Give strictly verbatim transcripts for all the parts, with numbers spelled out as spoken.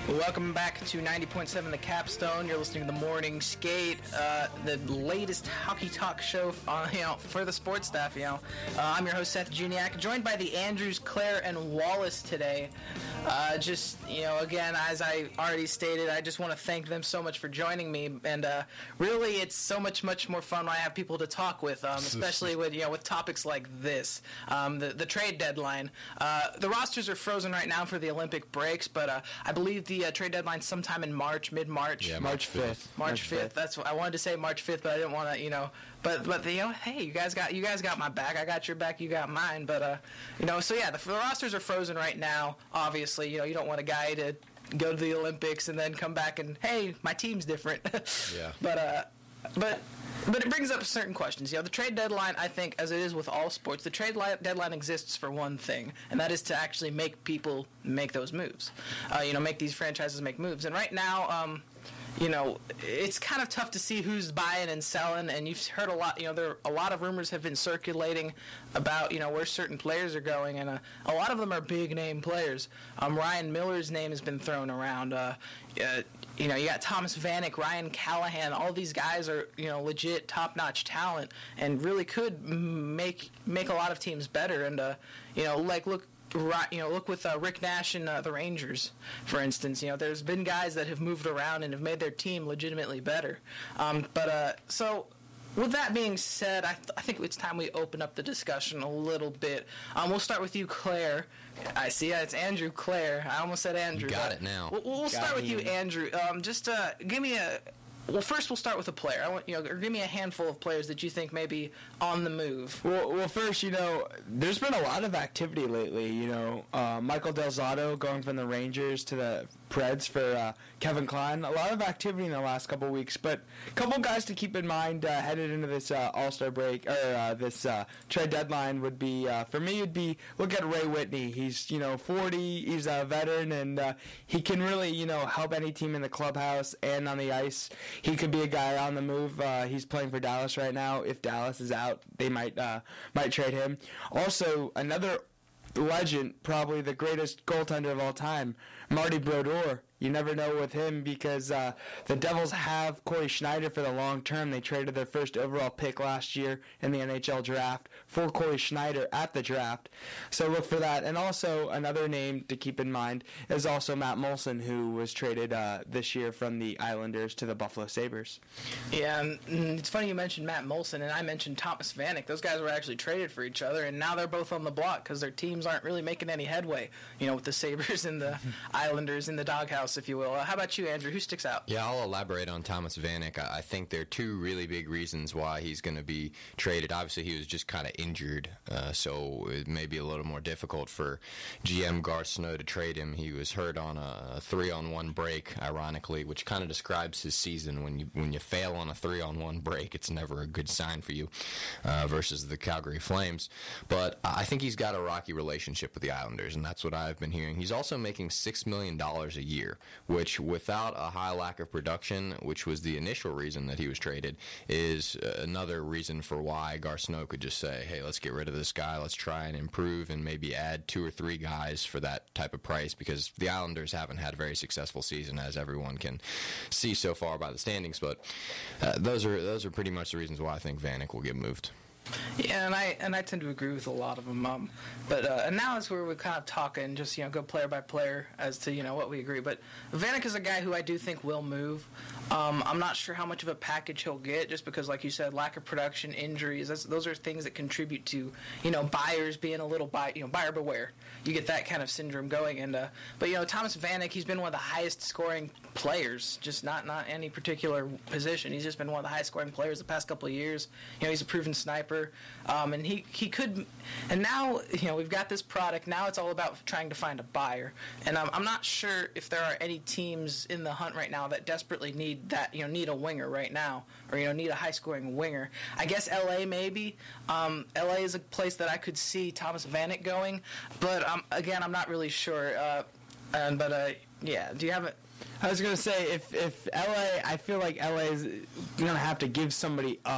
Welcome back to ninety point seven The Capstone. You're listening to The Morning Skate, uh, the latest hockey talk show on, you know, for the sports staff. You know, uh, I'm your host Seth Juniak, joined by the Andrews, Claire, and Wallace today. Uh, just you know, again, as I already stated, I just want to thank them so much for joining me. And uh, really, it's so much, much more fun when I have people to talk with, um, especially with you know with topics like this, um, the the trade deadline. Uh, the rosters are frozen right now for the Olympic breaks, but uh, I believe the uh, trade deadline sometime in March, mid-March. Yeah, March fifth. March fifth. That's what I wanted to say, March fifth, but I didn't want to, you know. But but you know, hey, you guys got you guys got my back. I got your back. You got mine. But uh, you know, so yeah, the, the rosters are frozen right now. Obviously, you know, you don't want a guy to go to the Olympics and then come back and hey, my team's different. Yeah. But uh, but. But it brings up certain questions. You know, the trade deadline, I think, as it is with all sports, the trade li- deadline exists for one thing, and that is to actually make people make those moves. Uh, you know, make these franchises make moves. And right now, um, you know, it's kind of tough to see who's buying and selling, and you've heard a lot, you know, there a lot of rumors have been circulating about, you know, where certain players are going, and uh, a lot of them are big-name players. Um, Ryan Miller's name has been thrown around. Uh, uh, you know, you got Thomas Vanek, Ryan Callahan. All these guys are, you know, legit top-notch talent and really could make make a lot of teams better. And, uh, you know, like, look, you know, look with uh, Rick Nash and uh, the Rangers, for instance. You know, there's been guys that have moved around and have made their team legitimately better. Um, but, uh, so... With that being said, I, th- I think it's time we open up the discussion a little bit. Um, we'll start with you, Claire. I see it's Andrew, Claire. I almost said Andrew. You got it now. We'll, we'll start with you, Andrew. Um, just uh, give me a... Well, first we'll start with a player. I want you know, or give me a handful of players that you think may be on the move. Well, well, first, you know, there's been a lot of activity lately. You know, uh, Michael Del Zotto going from the Rangers to the Preds for uh, Kevin Klein. A lot of activity in the last couple of weeks, but a couple guys to keep in mind uh, headed into this uh, All-Star break or uh, this uh, trade deadline would be uh, for me. Would be look at Ray Whitney. He's you know forty. He's a veteran, and uh, he can really you know help any team in the clubhouse and on the ice. He could be a guy on the move. Uh, he's playing for Dallas right now. If Dallas is out, they might uh, might trade him. Also, another legend, probably the greatest goaltender of all time, Marty Brodeur. You never know with him because uh, the Devils have Corey Schneider for the long term. They traded their first overall pick last year in the N H L draft for Corey Schneider at the draft. So look for that. And also another name to keep in mind is also Matt Molson, who was traded uh, this year from the Islanders to the Buffalo Sabres. Yeah, and it's funny you mentioned Matt Molson, and I mentioned Thomas Vanek. Those guys were actually traded for each other, and now they're both on the block because their teams aren't really making any headway, you know, with the Sabres and the Islanders in the doghouse, if you will. Uh, how about you, Andrew? Who sticks out? Yeah, I'll elaborate on Thomas Vanek. I, I think there are two really big reasons why he's going to be traded. Obviously, he was just kind of injured, uh, so it may be a little more difficult for G M Garth Snow to trade him. He was hurt on a three-on-one break, ironically, which kind of describes his season. When you when you fail on a three-on-one break, it's never a good sign for you uh, versus the Calgary Flames. But I think he's got a rocky relationship with the Islanders, and that's what I've been hearing. He's also making six million dollars a year, which without a high lack of production, which was the initial reason that he was traded, is another reason for why Garth Snow could just say, hey, let's get rid of this guy, let's try and improve and maybe add two or three guys for that type of price, because the Islanders haven't had a very successful season, as everyone can see so far by the standings. But uh, those are those are pretty much the reasons why I think Vanek will get moved. Yeah, and I and I tend to agree with a lot of them. Um, but uh, and now is where we're kind of talking, just you know, go player by player as to you know what we agree. But Vanek is a guy who I do think will move. Um, I'm not sure how much of a package he'll get, just because, like you said, lack of production, injuries. That's, those are things that contribute to you know buyers being a little buy, you know buyer beware. You get that kind of syndrome going. And uh, but you know Thomas Vanek, he's been one of the highest scoring players, just not not any particular position. He's just been one of the highest scoring players the past couple of years. You know, he's a proven sniper. Um, and he, he could, and now, you know, we've got this product. Now it's all about trying to find a buyer. And um, I'm not sure if there are any teams in the hunt right now that desperately need that, you know, need a winger right now, or, you know, need a high-scoring winger. I guess L A maybe. Um, L A is a place that I could see Thomas Vanek going. But, um, again, I'm not really sure. Uh, and, but, uh, yeah, do you have it? I was going to say, if, if L A, I feel like L A is going to have to give somebody up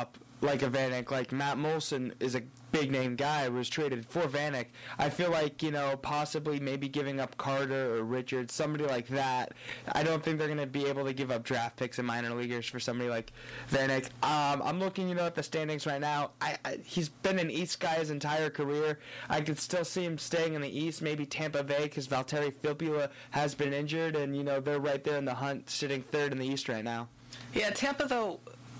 like a Vanek, like Matt Molson is a big name guy, was traded for Vanek. I feel like, you know, possibly maybe giving up Carter or Richards, somebody like that. I don't think they're going to be able to give up draft picks in minor leaguers for somebody like Vanek. Um, I'm looking, you know, at the standings right now. I, I he's been an East guy his entire career. I could still see him staying in the East, maybe Tampa Bay, because Valtteri Filppula has been injured, and, you know, they're right there in the hunt, sitting third in the East right now. Yeah, Tampa, though,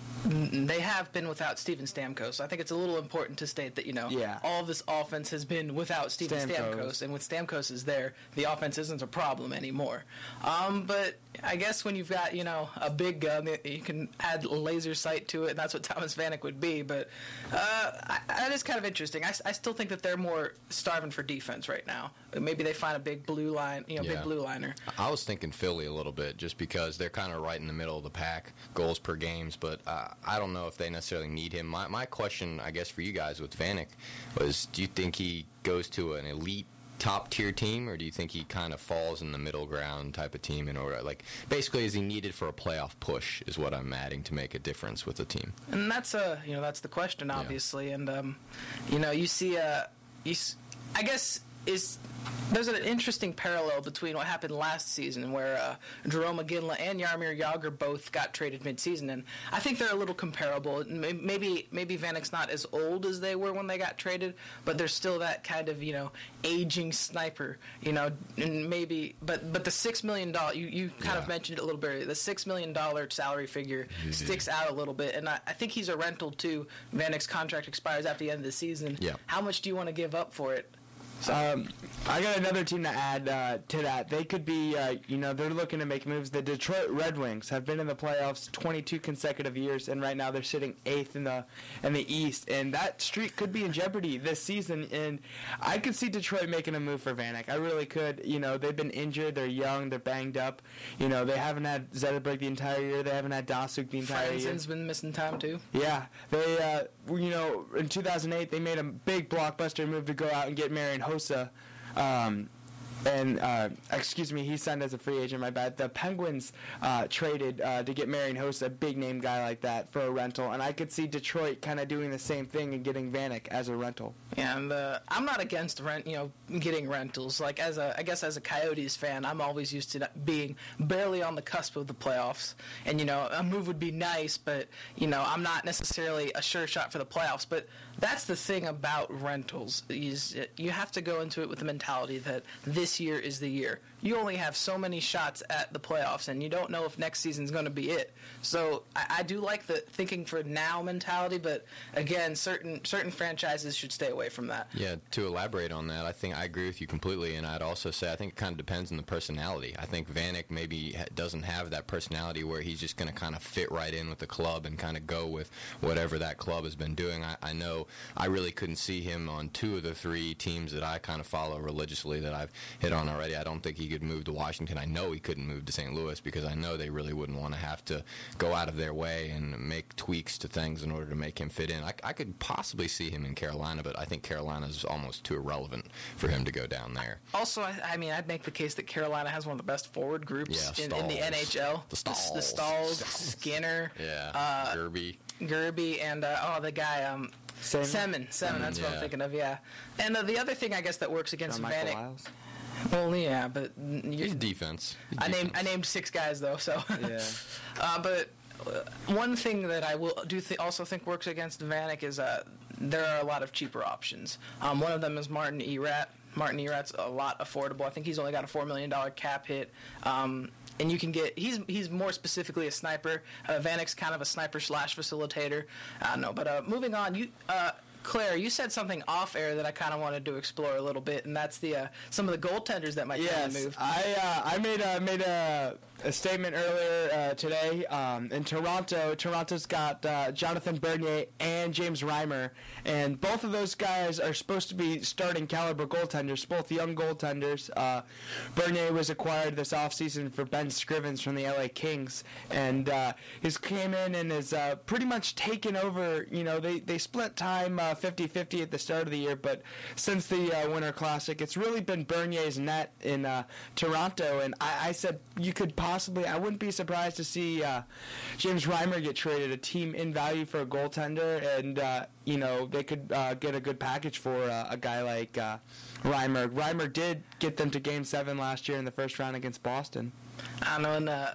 they have been without Steven Stamkos. So I think it's a little important to state that, you know, yeah. all of this offense has been without Steven Stamkos. Stamkos. And with Stamkos is there, the offense isn't a problem anymore. Um, but I guess when you've got, you know, a big gun, you can add laser sight to it, and that's what Thomas Vanek would be. But uh, I, that is kind of interesting. I, I still think that they're more starving for defense right now. Maybe they find a big blue line, you know, yeah. big blue liner. I was thinking Philly a little bit, just because they're kind of right in the middle of the pack, goals per games, but uh, I don't know if they necessarily need him. My my question, I guess, for you guys with Vanek was, do you think he goes to an elite top-tier team, or do you think he kind of falls in the middle ground type of team in order? Like, basically, is he needed for a playoff push is what I'm adding to make a difference with the team. And that's, uh, you know, that's the question, obviously. Yeah. And, um, you know, you see, uh, you s- I guess, is there's an interesting parallel between what happened last season, where uh, Jerome McGinley and Jaromir Jagr both got traded midseason, and I think they're a little comparable. Maybe maybe Vanek's not as old as they were when they got traded, but there's still that kind of, you know, aging sniper, you know, and maybe. But but the six million dollar, you you kind yeah. of mentioned it a little bit earlier. The six million dollar salary figure mm-hmm. sticks out a little bit, and I, I think he's a rental too. Vanek's contract expires after the end of the season. Yeah. How much do you want to give up for it? Um, I got another team to add uh, to that. They could be, uh, you know, they're looking to make moves. The Detroit Red Wings have been in the playoffs twenty-two consecutive years, and right now they're sitting eighth in the in the East. And that streak could be in jeopardy this season. And I could see Detroit making a move for Vanek. I really could. You know, they've been injured. They're young. They're banged up. You know, they haven't had Zetterberg the entire year. They haven't had Dasuk the entire year. Franzen's been missing time too. Yeah, they, uh, you know, in two thousand eight they made a big blockbuster move to go out and get Marian Hossa. Um, and, uh, excuse me, he signed as a free agent, my bad. The Penguins uh, traded uh, to get Marian Hossa, a big-name guy like that, for a rental. And I could see Detroit kind of doing the same thing and getting Vanek as a rental. Yeah, and uh, I'm not against rent, you know, getting rentals. Like, as a, I guess as a Coyotes fan, I'm always used to being barely on the cusp of the playoffs. And, you know, a move would be nice, but, you know, I'm not necessarily a sure shot for the playoffs. But that's the thing about rentals, is you have to go into it with the mentality that this year is the year. You only have so many shots at the playoffs, and you don't know if next season's going to be it. So I, I do like the thinking for now mentality, but again, certain certain franchises should stay away from that. Yeah, to elaborate on that, I think I agree with you completely, and I'd also say I think it kind of depends on the personality. I think Vanek maybe ha- doesn't have that personality where he's just going to kind of fit right in with the club and kind of go with whatever that club has been doing. I, I know I really couldn't see him on two of the three teams that I kind of follow religiously that I've hit on already. I don't think he could move to Washington. I know he couldn't move to Saint Louis because I know they really wouldn't want to have to go out of their way and make tweaks to things in order to make him fit in. I, I could possibly see him in Carolina, but I think Carolina's almost too irrelevant for him to go down there. Also, I, I mean, I'd make the case that Carolina has one of the best forward groups yeah, in, in the N H L. The Stalls. The, the Stalls, Skinner, yeah, uh, Gerby. Gerby, and, uh, oh, the guy, um, Semin. Semin, Semin, that's yeah. what I'm thinking of, yeah. And uh, the other thing, I guess, that works against John Michael Vanek. Lyles. Well, yeah, but He's defense. He's I named defense. I named six guys though, so. Yeah. uh, but uh, one thing that I will do th- also think works against Vanek is uh, there are a lot of cheaper options. Um, one of them is Martin Erat. Martin Erat's a lot affordable. I think he's only got a four million dollar cap hit. Um, And you can get, he's he's more specifically a sniper. Uh, Vanek's kind of a sniper slash facilitator. I don't know, but uh, moving on, you, uh, Claire, you said something off air that I kind of wanted to explore a little bit, and that's the uh, some of the goaltenders that might yes, come and move. I uh, I made a made a, a statement earlier uh, today. Um, in Toronto, Toronto's got uh, Jonathan Bernier and James Reimer, and both of those guys are supposed to be starting caliber goaltenders, both young goaltenders. Uh, Bernier was acquired this offseason for Ben Scrivens from the L A Kings, and uh, he's came in and has uh, pretty much taken over. You know, they, they split time uh, fifty-fifty at the start of the year, but since the uh, Winter Classic, it's really been Bernier's net in uh, Toronto, and I, I said you could possibly possibly, I wouldn't be surprised to see uh, James Reimer get traded, a team in value for a goaltender, and uh, you know they could uh, get a good package for uh, a guy like uh, Reimer. Reimer did get them to Game Seven last year in the first round against Boston. I don't know. And, uh,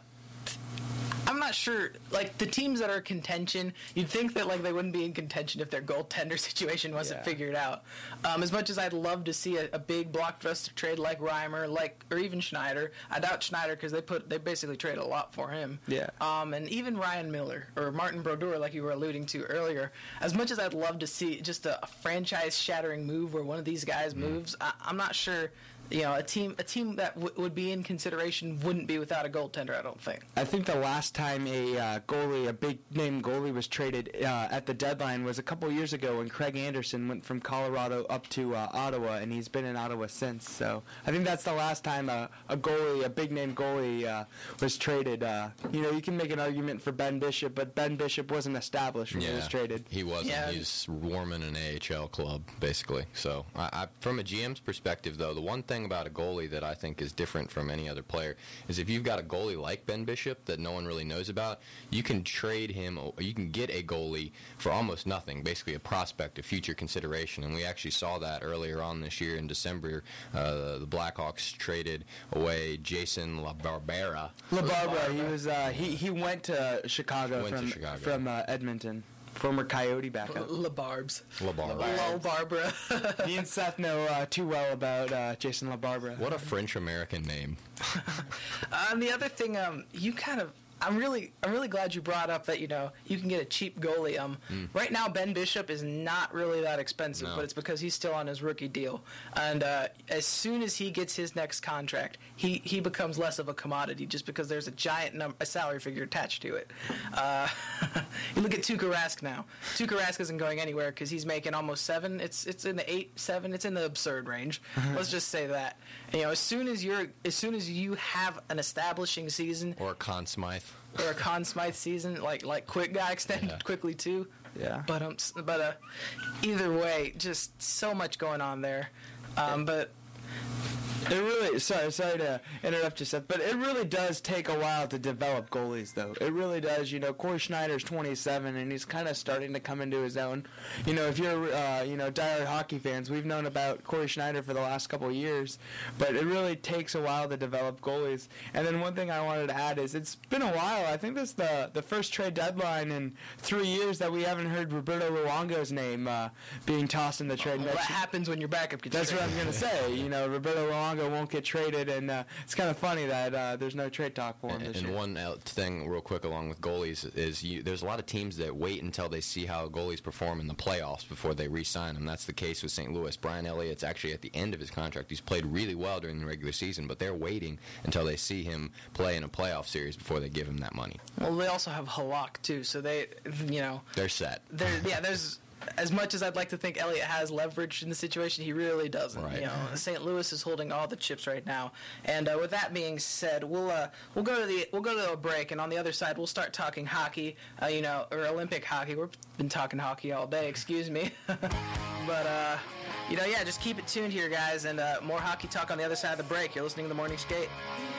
I'm not sure. Like the teams that are in contention, you'd think that like they wouldn't be in contention if their goaltender situation wasn't Yeah. figured out. Um, as much as I'd love to see a, a big blockbuster trade like Reimer, like or even Schneider, I doubt Schneider because they put they basically traded a lot for him. Yeah. Um, and even Ryan Miller or Martin Brodeur, like you were alluding to earlier. As much as I'd love to see just a, a franchise-shattering move where one of these guys mm. moves, I, I'm not sure. You know, a team a team that w- would be in consideration wouldn't be without a goaltender, I don't think. I think the last time a uh, goalie, a big-name goalie, was traded uh, at the deadline was a couple years ago when Craig Anderson went from Colorado up to uh, Ottawa, and he's been in Ottawa since. So I think that's the last time a, a goalie, a big-name goalie, uh, was traded. Uh, you know, you can make an argument for Ben Bishop, but Ben Bishop wasn't established when yeah, he was traded. He wasn't. Yeah. He's warming an A H L club, basically. So I, I, from a G M's perspective, though, the one thing about a goalie that I think is different from any other player is if you've got a goalie like Ben Bishop that no one really knows about, you can trade him, or you can get a goalie for almost nothing, basically a prospect, a future consideration. And we actually saw that earlier on this year in December. Uh, the Blackhawks traded away Jason LaBarbera. LaBarbera, he was uh, he he went to Chicago Went to from Chicago. from uh, Edmonton. Former Coyote backup. LaBarbs. LaBarbera. Lol Barbara. Me and Seth know uh, too well about uh, Jason LaBarbera. What a French-American name. uh, and the other thing, um, you kind of, I'm really, I'm really glad you brought up that you know you can get a cheap goalie. Um, mm. Right now Ben Bishop is not really that expensive, No. but it's because he's still on his rookie deal. And uh, as soon as he gets his next contract, he, he becomes less of a commodity just because there's a giant num- a salary figure attached to it. Uh, you look at Tuukka Rask now. Tuukka Rask isn't going anywhere because he's making almost seven. It's it's in the eight, seven. It's in the absurd range. Let's just say that. And, you know, as soon as you're, as soon as you have an establishing season, Or Conn Smythe. or a Conn Smythe season, like like quick guy extended Yeah. quickly too. Yeah. But um, s- but uh, either way, just so much going on there. Um, but It really, sorry, sorry to interrupt you, Seth, but it really does take a while to develop goalies, though. It really does. You know, Corey Schneider's twenty-seven, and he's kind of starting to come into his own. You know, if you're, uh, you know, diehard hockey fans, we've known about Corey Schneider for the last couple of years, but it really takes a while to develop goalies. And then one thing I wanted to add is it's been a while. I think this is the, the first trade deadline in three years that we haven't heard Roberto Luongo's name uh, being tossed in the trade. well, that happens when your backup gets That's what traded. I'm going to say. You know, Roberto Luongo won't get traded, and uh, it's kind of funny that uh, there's no trade talk for him And, this and year. one uh, thing, real quick, along with goalies, is you, there's a lot of teams that wait until they see how goalies perform in the playoffs before they re-sign them. That's the case with Saint Louis. Brian Elliott's actually at the end of his contract. He's played really well during the regular season, but they're waiting until they see him play in a playoff series before they give him that money. Well, they also have Halak too, so they, you know, They're set. there. Yeah, there's. As much as I'd like to think Elliott has leverage in the situation, he really doesn't. Right. You know, Saint Louis is holding all the chips right now. And uh, with that being said, we'll uh, we'll go to the we'll go to a break, and on the other side, we'll start talking hockey. Uh, you know, or Olympic hockey. We've been talking hockey all day. Excuse me. But uh, you know, yeah, just keep it tuned here, guys, and uh, more hockey talk on the other side of the break. You're listening to the Morning Skate.